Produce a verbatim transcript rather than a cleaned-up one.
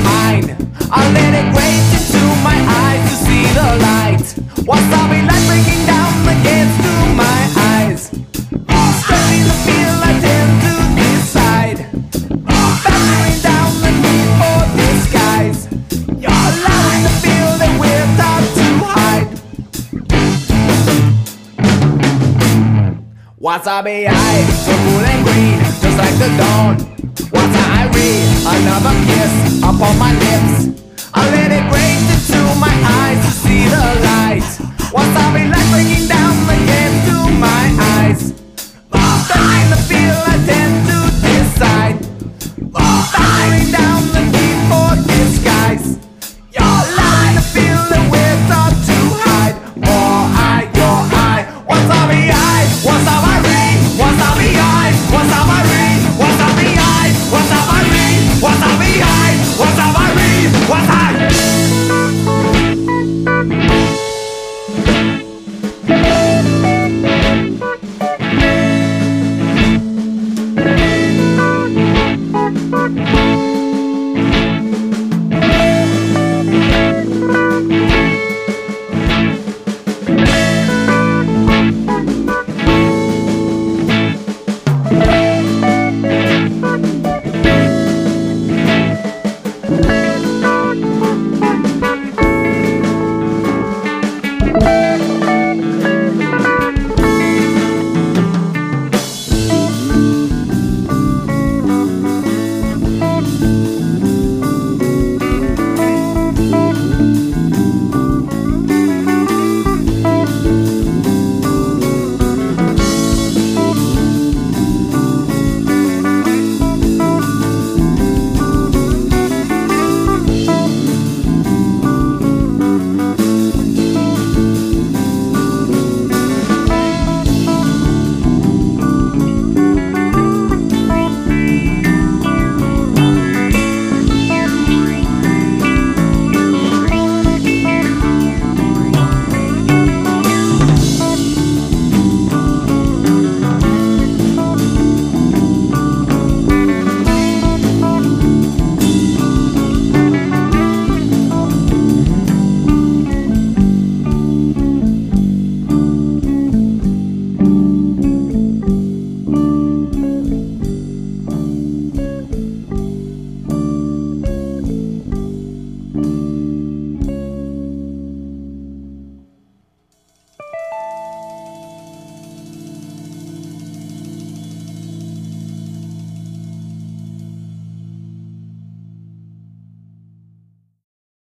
behind. I let it graze into my eyes to see the light. Wasabi light breaking down against through my eyes. Stretching the field I tend to decide. Factoring down the need for disguise. Allowing the feel that we're taught to hide. Wasabi eye, purple and green, just like the dawn. Once I read another kiss upon my lips, I let it graze into my eyes to see the light. Wasabi light breaking down